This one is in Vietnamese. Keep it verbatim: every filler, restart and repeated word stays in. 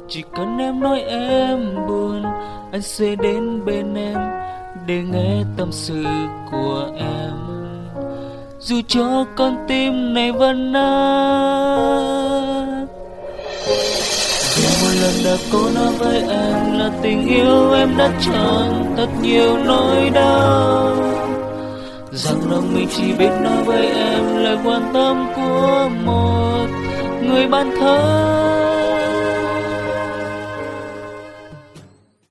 Chỉ cần em nói em buồn, anh sẽ đến bên em để nghe tâm sự của em. Dù cho con tim này vẫn nát. Vì một lần đã cố nói với em là tình yêu em đã chọn thật nhiều nỗi đau, rằng lòng mình chỉ biết nói với em lời quan tâm của một người bạn thân.